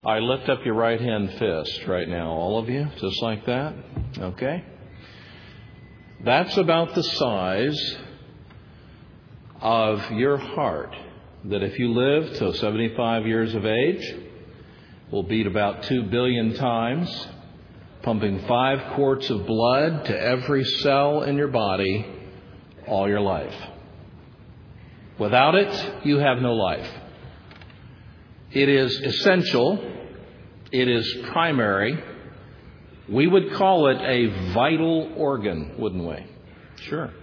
I lift up your right hand fist right now, all of you, just like that. Okay? That's about the size of your heart, that if you live till 75 years of age, will beat about 2 billion times, pumping 5 quarts of blood to every cell in your body all your life. Without it, you have no life. It is essential. It is primary. We would call it a vital organ, wouldn't we? Sure.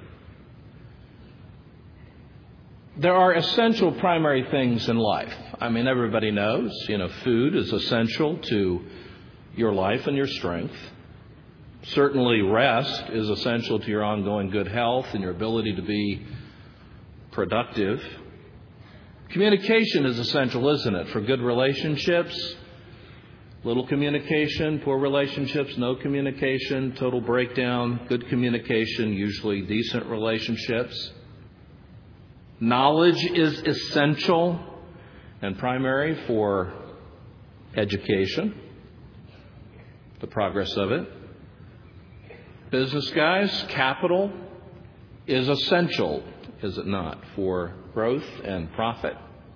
There are essential primary things in life. I mean, everybody knows, food is essential to your life and your strength. Certainly rest is essential to your ongoing good health and your ability to be productive. Communication is essential, isn't it? For good relationships, little communication, poor relationships, no communication, total breakdown, good communication, usually decent relationships. Knowledge is essential and primary for education, the progress of it. Business guys, capital is essential, is it not, for growth and profit.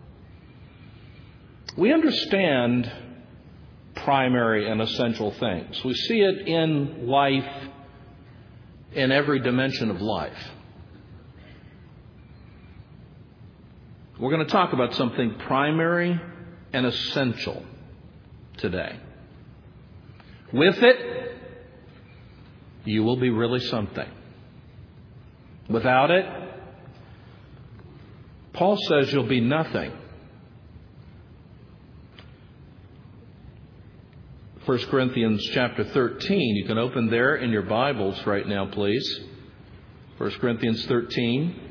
We understand primary and essential things. We see it in life, in every dimension of life. We're going to talk about something primary and essential today. With it, you will be really something. Without it, Paul says you'll be nothing. 1 Corinthians chapter 13. You can open there in your Bibles right now, please. 1 Corinthians 13.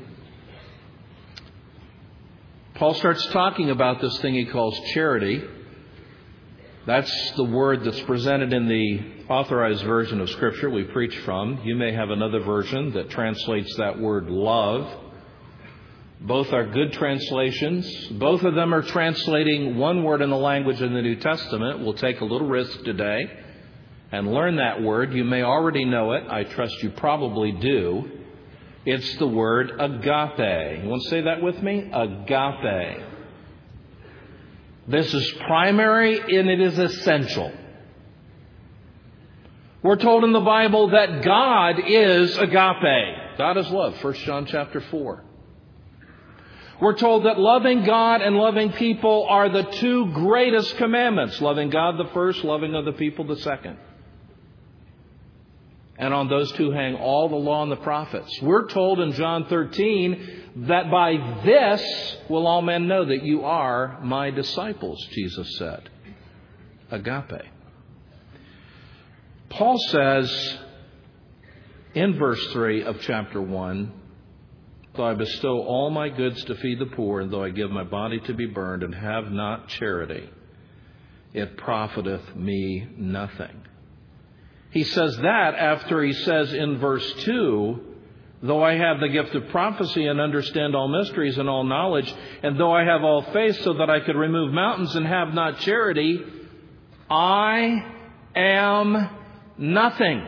Paul starts talking about this thing he calls charity. That's the word that's presented in the authorized version of Scripture we preach from. You may have another version that translates that word love. Both are good translations. Both of them are translating one word in the language in the New Testament. We'll take a little risk today and learn that word. You may already know it. I trust you probably do. It's the word agape. You want to say that with me? Agape. This is primary and it is essential. We're told in the Bible that God is agape. God is love. 1 John chapter 4. We're told that loving God and loving people are the 2 greatest commandments. Loving God the first, loving other people the second. And on those 2 hang all the law and the prophets. We're told in John 13 that by this will all men know that you are my disciples, Jesus said. Agape. Paul says in verse 3 of chapter 1, though I bestow all my goods to feed the poor, and though I give my body to be burned and have not charity, it profiteth me nothing. He says that after he says in verse 2, though I have the gift of prophecy and understand all mysteries and all knowledge, and though I have all faith so that I could remove mountains and have not charity, I am nothing.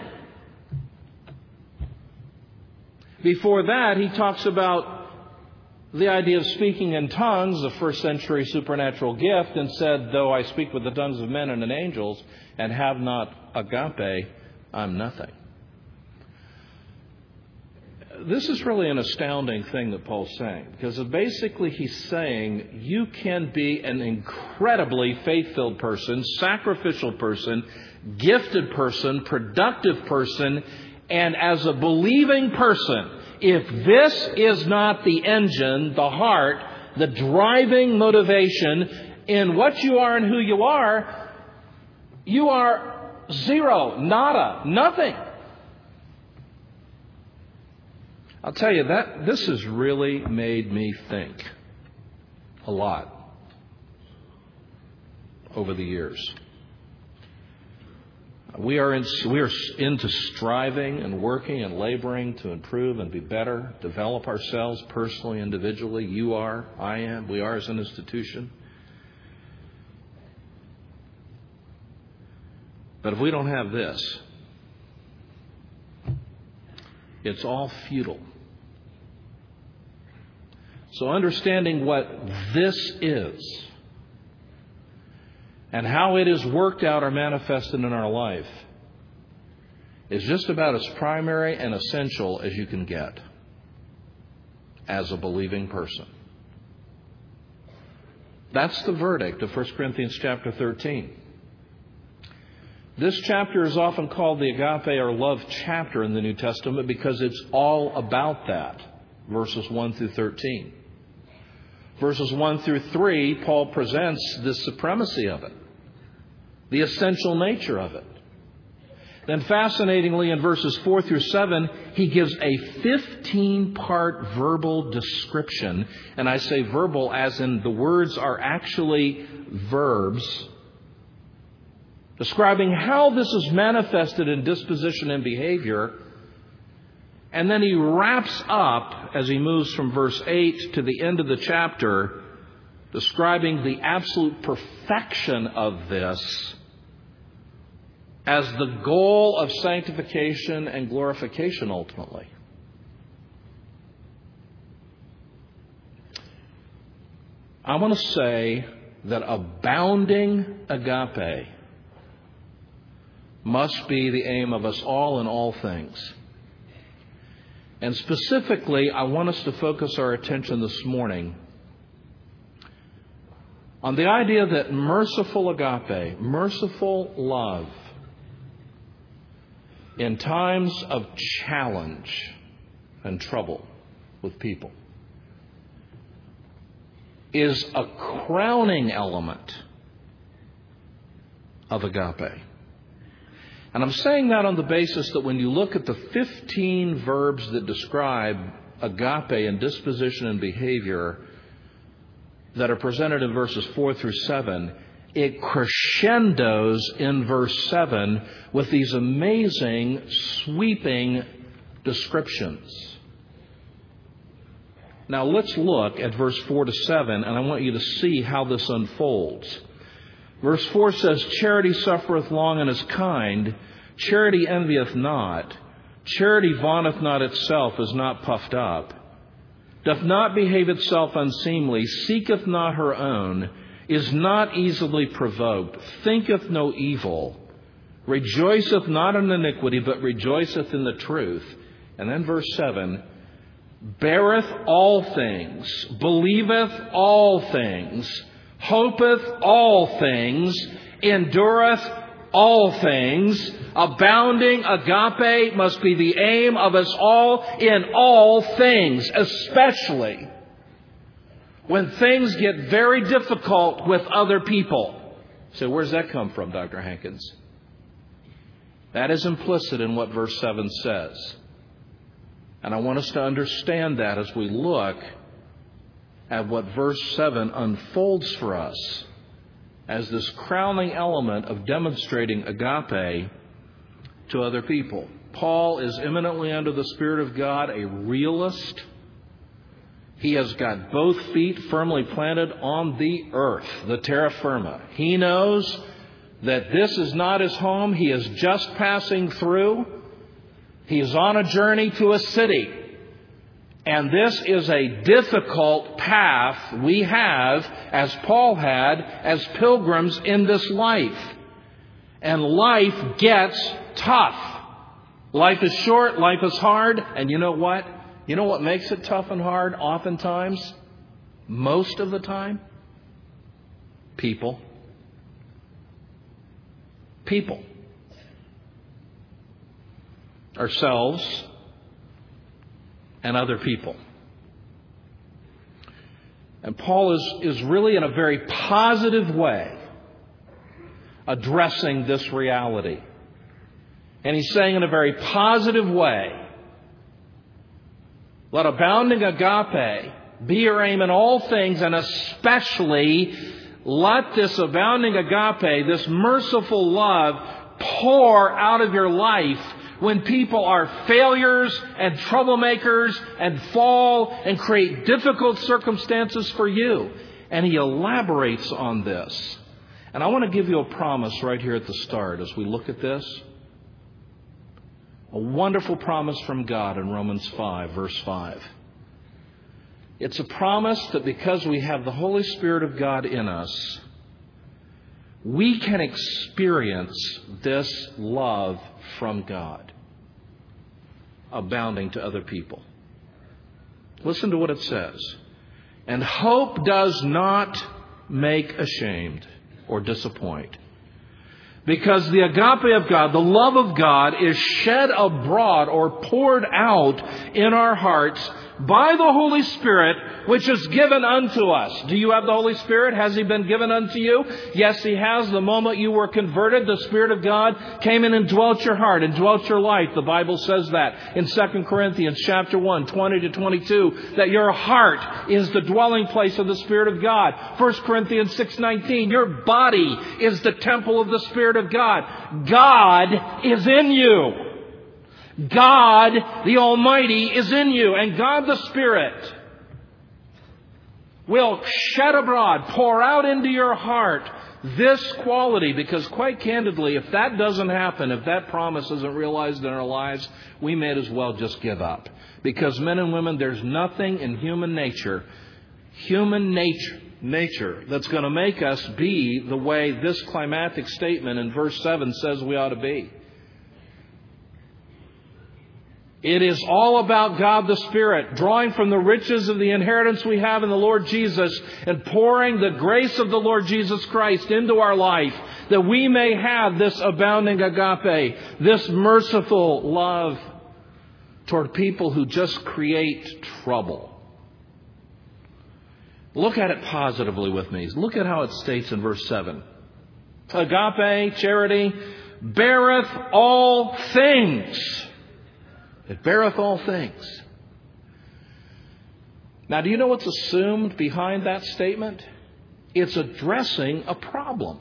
Before that, he talks about the idea of speaking in tongues, the first century supernatural gift, and said, though I speak with the tongues of men and of angels and have not agape, I'm nothing. This is really an astounding thing that Paul's saying, because basically he's saying you can be an incredibly faith-filled person, sacrificial person, gifted person, productive person, and as a believing person, if this is not the engine, the heart, the driving motivation in what you are and who you are zero, nada, nothing. I'll tell you that this has really made me think a lot over the years. We are into striving and working and laboring to improve and be better, develop ourselves personally, individually. You are, I am, we are as an institution. But if we don't have this, it's all futile. So understanding what this is and how it is worked out or manifested in our life is just about as primary and essential as you can get as a believing person. That's the verdict of 1 Corinthians chapter 13. This chapter is often called the agape or love chapter in the New Testament because it's all about that, verses 1 through 13. Verses 1 through 3, Paul presents the supremacy of it, the essential nature of it. Then fascinatingly, in verses 4 through 7, he gives a 15-part verbal description. And I say verbal as in the words are actually verbs, describing how this is manifested in disposition and behavior. And then he wraps up, as he moves from verse 8 to the end of the chapter, describing the absolute perfection of this as the goal of sanctification and glorification ultimately. I want to say that abounding agape must be the aim of us all in all things. And specifically, I want us to focus our attention this morning on the idea that merciful agape, merciful love, in times of challenge and trouble with people, is a crowning element of agape. And I'm saying that on the basis that when you look at the 15 verbs that describe agape in disposition and behavior that are presented in verses 4 through 7, it crescendos in verse 7 with these amazing, sweeping descriptions. Now let's look at verse 4 to 7, and I want you to see how this unfolds. Verse 4 says, "Charity suffereth long and is kind. Charity envieth not. Charity vaunteth not itself, is not puffed up. Doth not behave itself unseemly, seeketh not her own, is not easily provoked, thinketh no evil, rejoiceth not in iniquity, but rejoiceth in the truth." And then verse 7, "Beareth all things, believeth all things, hopeth all things, endureth all things." Abounding agape must be the aim of us all in all things, especially when things get very difficult with other people. So where's that come from, Dr. Hankins? That is implicit in what verse 7 says. And I want us to understand that as we look at what verse 7 unfolds for us as this crowning element of demonstrating agape to other people. Paul is eminently under the Spirit of God, a realist. He has got both feet firmly planted on the earth, the terra firma. He knows that this is not his home. He is just passing through. He is on a journey to a city. And this is a difficult path we have, as Paul had, as pilgrims in this life. And life gets tough. Life is short, life is hard, and you know what? You know what makes it tough and hard oftentimes? Most of the time? People. People. Ourselves and other people. And Paul is really in a very positive way addressing this reality. And he's saying in a very positive way, let abounding agape be your aim in all things, and especially let this abounding agape, this merciful love, pour out of your life when people are failures and troublemakers and fall and create difficult circumstances for you. And he elaborates on this. And I want to give you a promise right here at the start as we look at this. A wonderful promise from God in Romans 5, verse 5. It's a promise that because we have the Holy Spirit of God in us, we can experience this love from God, abounding to other people. Listen to what it says. And hope does not make ashamed or disappoint. Because the agape of God, the love of God, is shed abroad or poured out in our hearts by the Holy Spirit, which is given unto us. Do you have the Holy Spirit? Has He been given unto you? Yes, He has. The moment you were converted, the Spirit of God came in and dwelt your heart and dwelt your life. The Bible says that in 2 Corinthians chapter 1, 20 to 22, that your heart is the dwelling place of the Spirit of God. 1 Corinthians 6:19, your body is the temple of the Spirit of God. God is in you. God, the Almighty, is in you. And God the Spirit will shed abroad, pour out into your heart this quality. Because quite candidly, if that doesn't happen, if that promise isn't realized in our lives, we may as well just give up. Because men and women, there's nothing in human nature that's going to make us be the way this climactic statement in verse 7 says we ought to be. It is all about God the Spirit, drawing from the riches of the inheritance we have in the Lord Jesus and pouring the grace of the Lord Jesus Christ into our life, that we may have this abounding agape, this merciful love toward people who just create trouble. Look at it positively with me. Look at how it states in verse 7. Agape, charity, beareth all things. It beareth all things. Now, do you know what's assumed behind that statement? It's addressing a problem.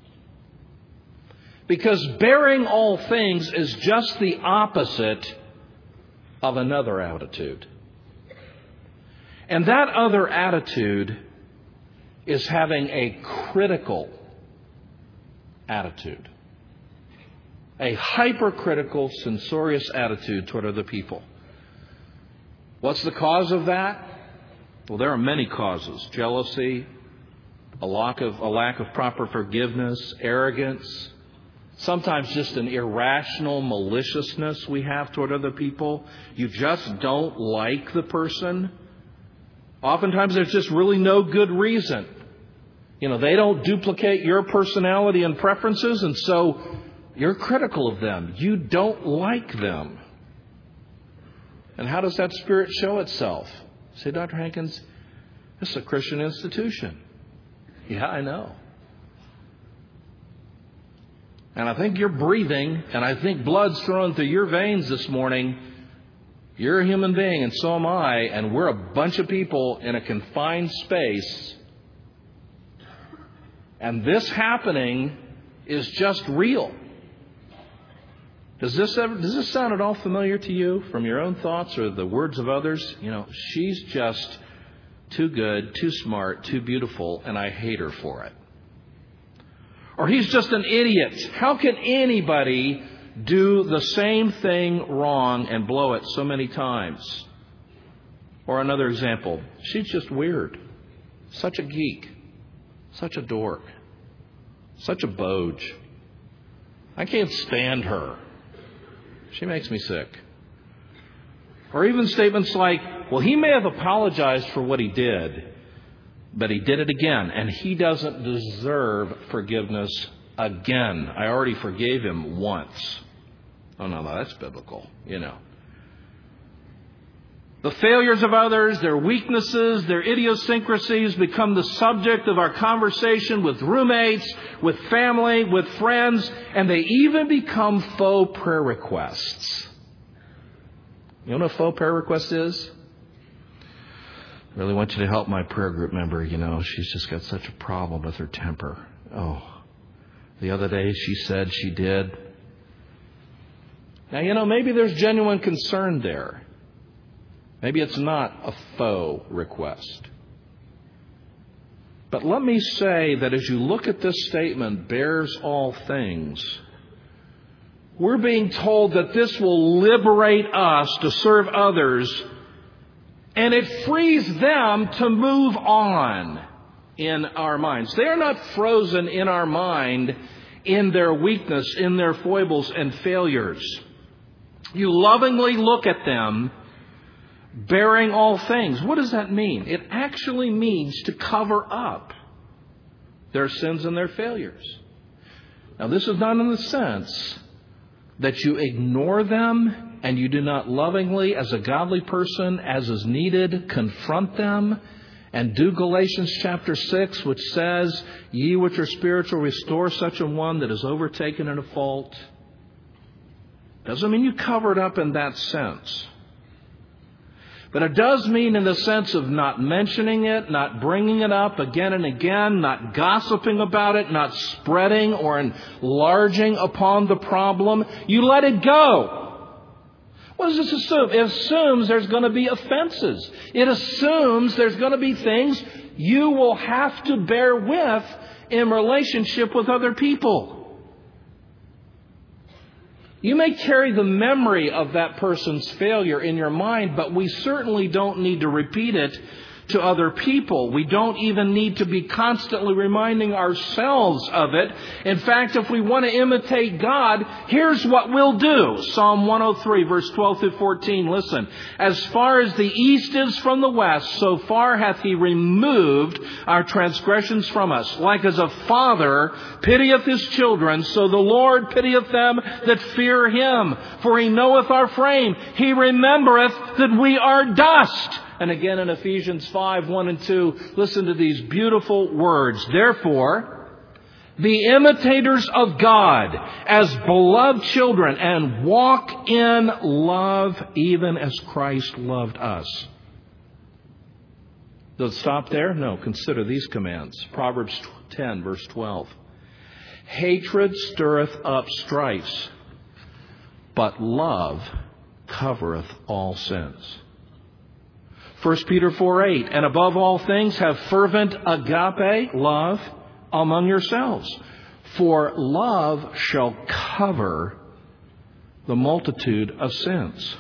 Because bearing all things is just the opposite of another attitude. And that other attitude is having a critical attitude. A hypercritical, censorious attitude toward other people. What's the cause of that? Well, there are many causes. Jealousy, a lack of proper forgiveness, arrogance, sometimes just an irrational maliciousness we have toward other people. You just don't like the person. Oftentimes there's just really no good reason. They don't duplicate your personality and preferences, and so you're critical of them. You don't like them. And how does that spirit show itself? Say, Dr. Hankins, this is a Christian institution. Yeah, I know. And I think you're breathing, and I think blood's thrown through your veins this morning. You're a human being, and so am I, and we're a bunch of people in a confined space. And this happening is just real. Does this sound at all familiar to you from your own thoughts or the words of others? She's just too good, too smart, too beautiful, and I hate her for it. Or he's just an idiot. How can anybody do the same thing wrong and blow it so many times? Or another example, she's just weird. Such a geek. Such a dork. Such a boge. I can't stand her. She makes me sick. Or even statements like, well, he may have apologized for what he did, but he did it again, and he doesn't deserve forgiveness again. I already forgave him once. Oh, no, that's biblical, The failures of others, their weaknesses, their idiosyncrasies become the subject of our conversation with roommates, with family, with friends, and they even become faux prayer requests. You know what a faux prayer request is? I really want you to help my prayer group member. She's just got such a problem with her temper. Oh, the other day she said she did. Now, maybe there's genuine concern there. Maybe it's not a faux request. But let me say that as you look at this statement, bears all things, we're being told that this will liberate us to serve others, and it frees them to move on in our minds. They are not frozen in our mind in their weakness, in their foibles and failures. You lovingly look at them bearing all things. What does that mean? It actually means to cover up their sins and their failures. Now, this is not in the sense that you ignore them and you do not lovingly, as a godly person, as is needed, confront them and do Galatians chapter 6, which says, "Ye which are spiritual, restore such a one that is overtaken in a fault." Doesn't mean you cover it up in that sense. But it does mean in the sense of not mentioning it, not bringing it up again and again, not gossiping about it, not spreading or enlarging upon the problem. You let it go. What does this assume? It assumes there's going to be offenses. It assumes there's going to be things you will have to bear with in relationship with other people. You may carry the memory of that person's failure in your mind, but we certainly don't need to repeat it to other people. We don't even need to be constantly reminding ourselves of it. In fact, if we want to imitate God, here's what we'll do. Psalm 103, verse 12 through 14. Listen. "As far as the east is from the west, so far hath He removed our transgressions from us. Like as a father pitieth his children, so the Lord pitieth them that fear Him. For He knoweth our frame. He remembereth that we are dust." And again in Ephesians 5, 1 and 2, listen to these beautiful words. "Therefore, be imitators of God as beloved children, and walk in love, even as Christ loved us." Does it stop there? No. Consider these commands. Proverbs 10, verse 12. "Hatred stirreth up strifes, but love covereth all sins." 1 Peter 4:8, "And above all things have fervent agape, love, among yourselves. For love shall cover the multitude of sins."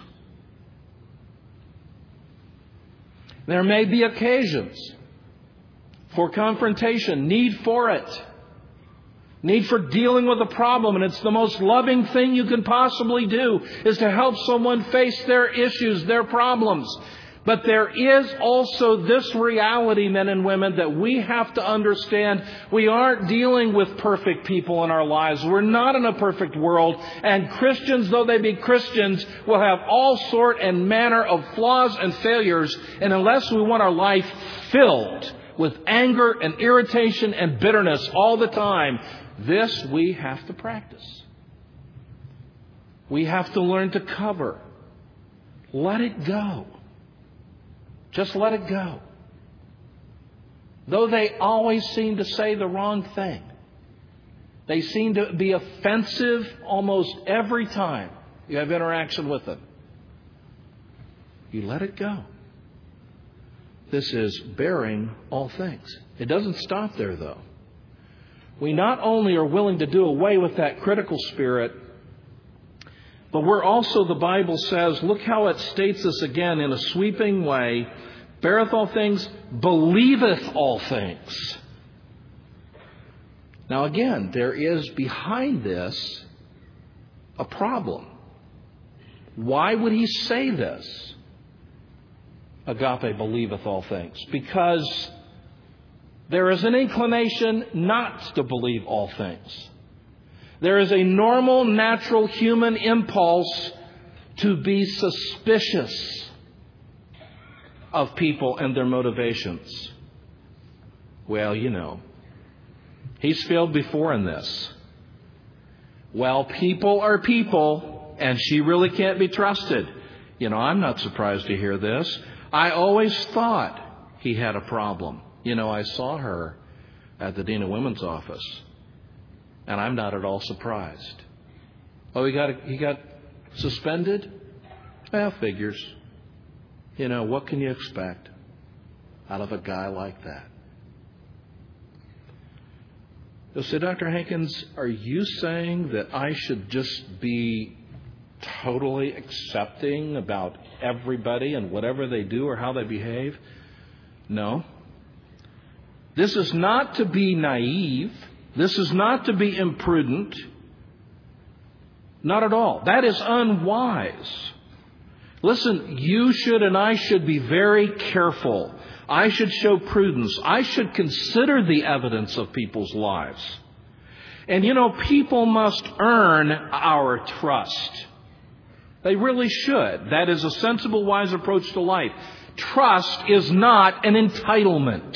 There may be occasions for confrontation, need for it, need for dealing with a problem, and it's the most loving thing you can possibly do is to help someone face their issues, their problems. But there is also this reality, men and women, that we have to understand. We aren't dealing with perfect people in our lives. We're not in a perfect world. And Christians, though they be Christians, will have all sort and manner of flaws and failures. And unless we want our life filled with anger and irritation and bitterness all the time, this we have to practice. We have to learn to cover. Let it go. Just let it go. Though they always seem to say the wrong thing, they seem to be offensive almost every time you have interaction with them, you let it go. This is bearing all things. It doesn't stop there, though. We not only are willing to do away with that critical spirit, but we're also, the Bible says, look how it states this again in a sweeping way, "Beareth all things, believeth all things." Now again, there is behind this a problem. Why would he say this? Agape believeth all things. Because there is an inclination not to believe all things. There is a normal, natural human impulse to be suspicious of people and their motivations. Well, you know, he's failed before in this. Well, people are people, and she really can't be trusted. You know, I'm not surprised to hear this. I always thought he had a problem. You know, I saw her at the Dean of Women's office. And I'm not at all surprised. Oh, he got suspended? Well, figures. You know, what can you expect out of a guy like that? They'll say, Dr. Hankins, are you saying that I should just be totally accepting about everybody and whatever they do or how they behave? No. This is not to be naive. This is not to be imprudent. Not at all. That is unwise. Listen, you should and I should be very careful. I should show prudence. I should consider the evidence of people's lives. And people must earn our trust. They really should. That is a sensible, wise approach to life. Trust is not an entitlement.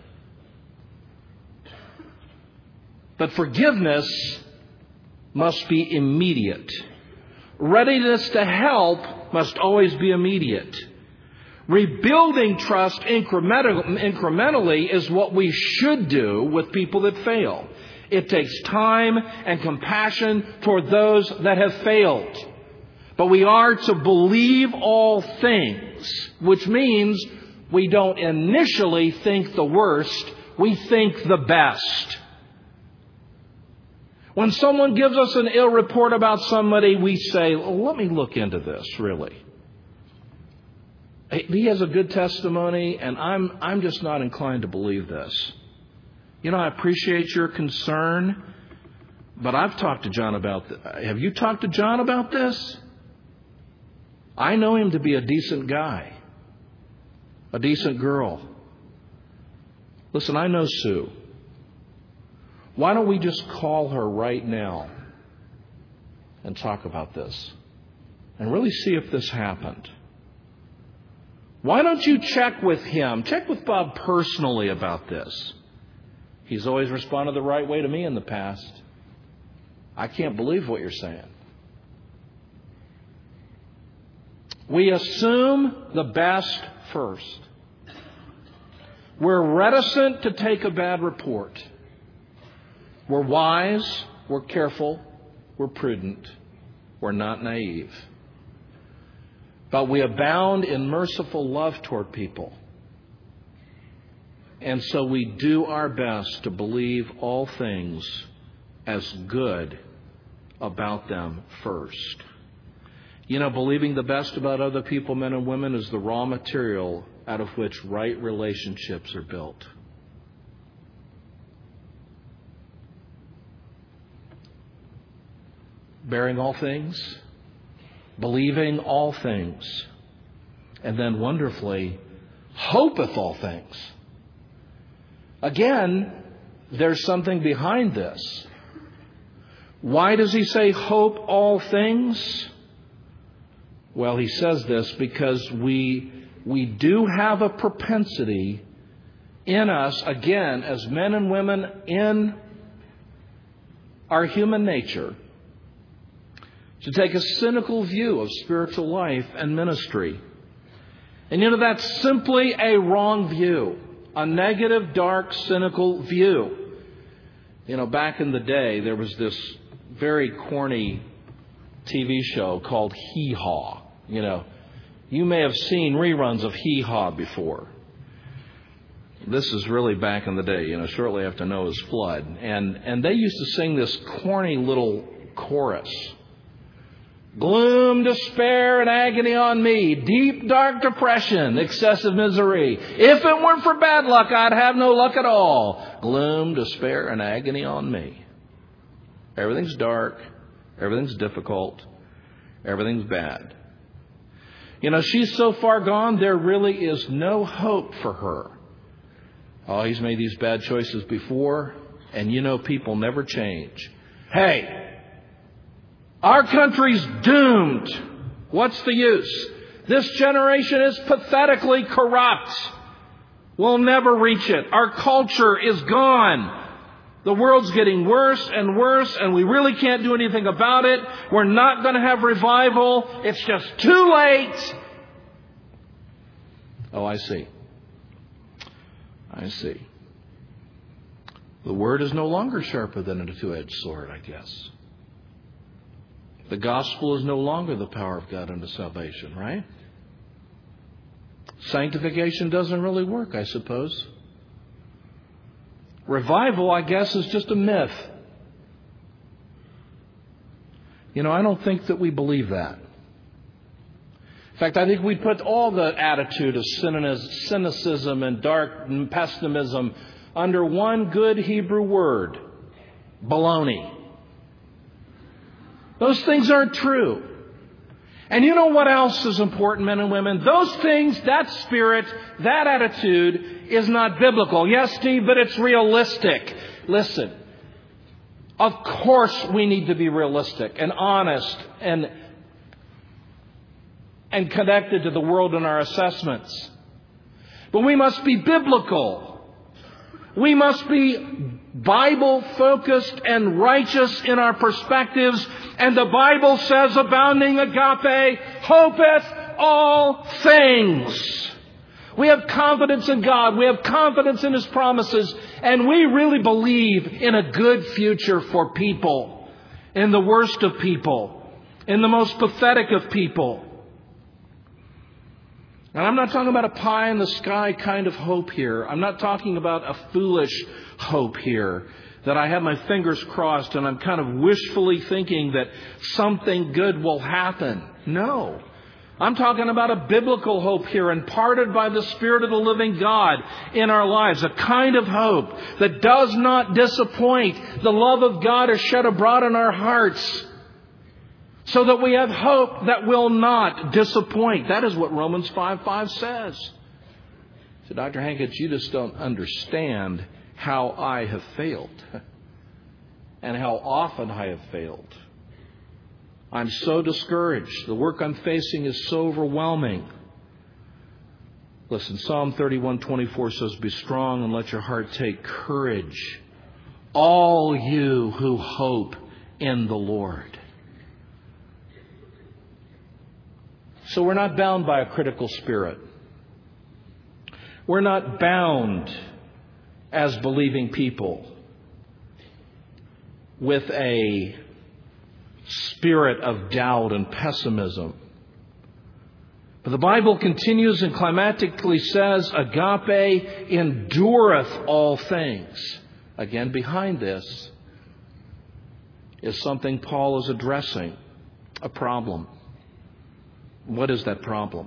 But forgiveness must be immediate. Readiness to help must always be immediate. Rebuilding trust incrementally is what we should do with people that fail. It takes time and compassion toward those that have failed. But we are to believe all things, which means we don't initially think the worst, we think the best. When someone gives us an ill report about somebody, we say, let me look into this, really. He has a good testimony, and I'm just not inclined to believe this. I appreciate your concern, but I've talked to John about this. Have you talked to John about this? I know him to be a decent guy, a decent girl. Listen, I know Sue. Why don't we just call her right now and talk about this and really see if this happened? Why don't you check with him? Check with Bob personally about this. He's always responded the right way to me in the past. I can't believe what you're saying. We assume the best first. We're reticent to take a bad report. We're wise, we're careful, we're prudent, we're not naive. But we abound in merciful love toward people. And so we do our best to believe all things as good about them first. Believing the best about other people, men and women, is the raw material out of which right relationships are built. Bearing all things, believing all things, and then wonderfully, hopeth all things. Again, there's something behind this. Why does he say hope all things? Well, he says this because we do have a propensity in us, again, as men and women in our human nature, to take a cynical view of spiritual life and ministry. And that's simply a wrong view. A negative, dark, cynical view. Back in the day, there was this very corny TV show called Hee Haw. You may have seen reruns of Hee Haw before. This is really back in the day, shortly after Noah's flood. And they used to sing this corny little chorus. Gloom, despair, and agony on me. Deep, dark depression, excessive misery. If it weren't for bad luck, I'd have no luck at all. Gloom, despair, and agony on me. Everything's dark. Everything's difficult. Everything's bad. She's so far gone, there really is no hope for her. Oh, he's made these bad choices before, and people never change. Hey! Our country's doomed. What's the use? This generation is pathetically corrupt. We'll never reach it. Our culture is gone. The world's getting worse and worse, and we really can't do anything about it. We're not going to have revival. It's just too late. Oh, I see. I see. The word is no longer sharper than a two-edged sword, I guess. The gospel is no longer the power of God unto salvation, right? Sanctification doesn't really work, I suppose. Revival, I guess, is just a myth. I don't think that we believe that. In fact, I think we put all the attitude of cynicism and dark pessimism under one good Hebrew word: baloney. Those things aren't true. And you know what else is important, men and women? Those things, that spirit, that attitude is not biblical. Yes, Steve, but it's realistic. Listen, of course we need to be realistic and honest and connected to the world in our assessments. But we must be biblical. We must be Bible-focused and righteous in our perspectives. And the Bible says, abounding agape hopeth all things. We have confidence in God. We have confidence in His promises. And we really believe in a good future for people. In the worst of people. In the most pathetic of people. And I'm not talking about a pie-in-the-sky kind of hope here. I'm not talking about a foolish hope here, that I have my fingers crossed and I'm kind of wishfully thinking that something good will happen. No. I'm talking about a biblical hope here, imparted by the Spirit of the living God in our lives. A kind of hope that does not disappoint. The love of God is shed abroad in our hearts, so that we have hope that will not disappoint. That is what Romans 5:5 says. So, Dr. Hankins, you just don't understand how I have failed and how often I have failed. I'm so discouraged. The work I'm facing is so overwhelming. Listen, Psalm 31:24 says, "Be strong and let your heart take courage, all you who hope in the Lord." So we're not bound by a critical spirit. We're not bound as believing people with a spirit of doubt and pessimism. But the Bible continues and climatically says, agape endureth all things. Again, behind this is something Paul is addressing, a problem. What is that problem?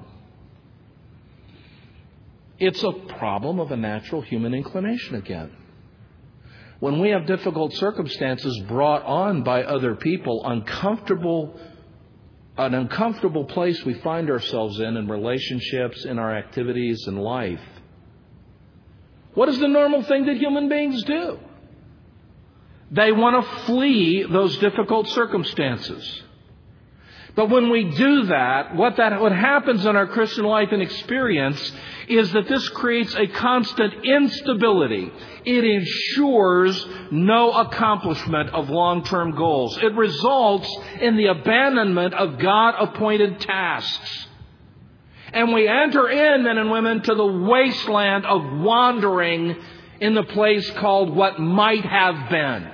It's a problem of a natural human inclination again. When we have difficult circumstances brought on by other people, an uncomfortable place we find ourselves in relationships, in our activities, in life, what is the normal thing that human beings do? They want to flee those difficult circumstances. But when we do that, what happens in our Christian life and experience is that this creates a constant instability. It ensures no accomplishment of long-term goals. It results in the abandonment of God-appointed tasks. And we enter in, men and women, to the wasteland of wandering in the place called what might have been.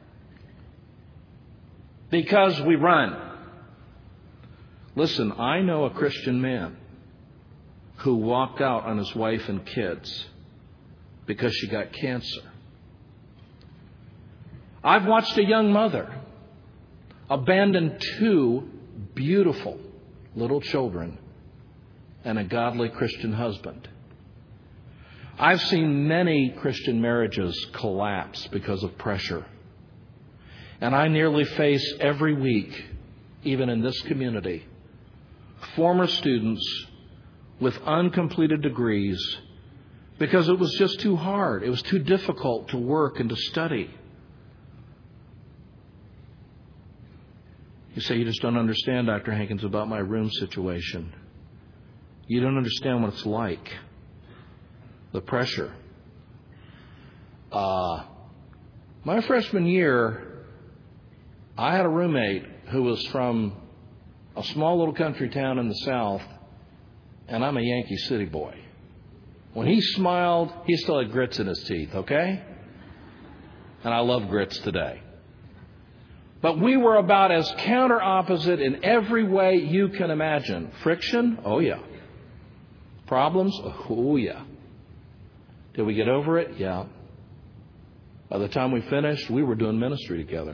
Because we run. Listen, I know a Christian man who walked out on his wife and kids because she got cancer. I've watched a young mother abandon 2 beautiful little children and a godly Christian husband. I've seen many Christian marriages collapse because of pressure. And I nearly face every week, even in this community, former students with uncompleted degrees because it was just too hard. It was too difficult to work and to study. You say, you just don't understand, Dr. Hankins, about my room situation. You don't understand what it's like. The pressure. My freshman year, I had a roommate who was from a small little country town in the South, and I'm a Yankee City boy. When he smiled, he still had grits in his teeth, okay? And I love grits today. But we were about as counter opposite in every way you can imagine. Friction? Oh, yeah. Problems? Oh, yeah. Did we get over it? Yeah. By the time we finished, we were doing ministry together.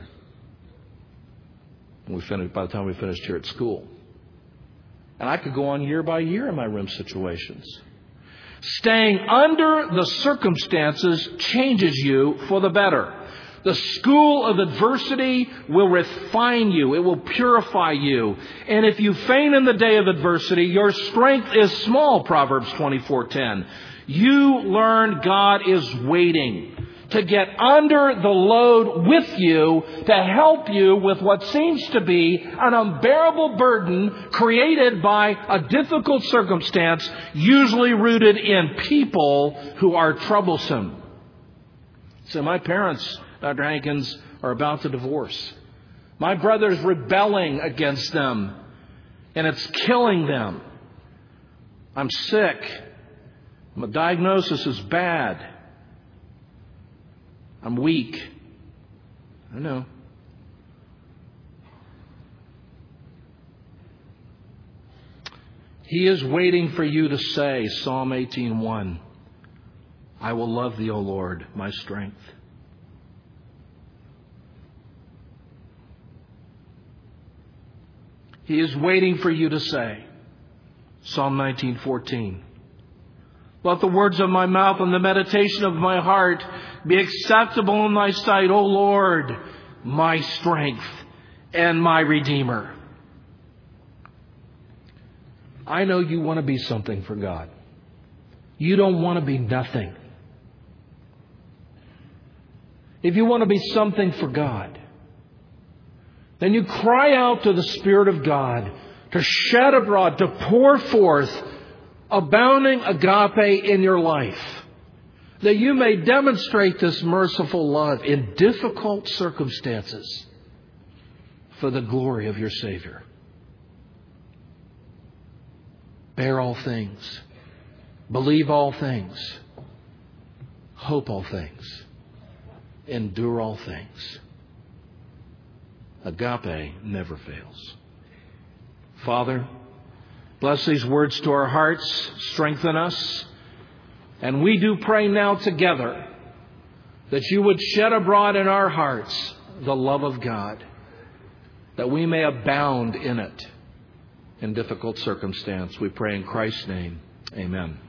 And by the time we finished here at school. And I could go on year by year in my rim situations. Staying under the circumstances changes you for the better. The school of adversity will refine you. It will purify you. And if you faint in the day of adversity, your strength is small, Proverbs 24:10. You learn God is waiting to get under the load with you to help you with what seems to be an unbearable burden created by a difficult circumstance, usually rooted in people who are troublesome. So my parents, Dr. Hankins, are about to divorce. My brother's rebelling against them, and it's killing them. I'm sick. My diagnosis is bad. I'm weak. I know. He is waiting for you to say, Psalm 18:1, I will love thee, O Lord, my strength. He is waiting for you to say, Psalm 19:14, let the words of my mouth and the meditation of my heart be acceptable in thy sight, O Lord, my strength and my Redeemer. I know you want to be something for God. You don't want to be nothing. If you want to be something for God, then you cry out to the Spirit of God to shed abroad, to pour forth abounding agape in your life, that you may demonstrate this merciful love in difficult circumstances for the glory of your Savior. Bear all things, believe all things, hope all things, endure all things. Agape never fails. Father, bless these words to our hearts, strengthen us, and we do pray now together that you would shed abroad in our hearts the love of God, that we may abound in it in difficult circumstance. We pray in Christ's name. Amen.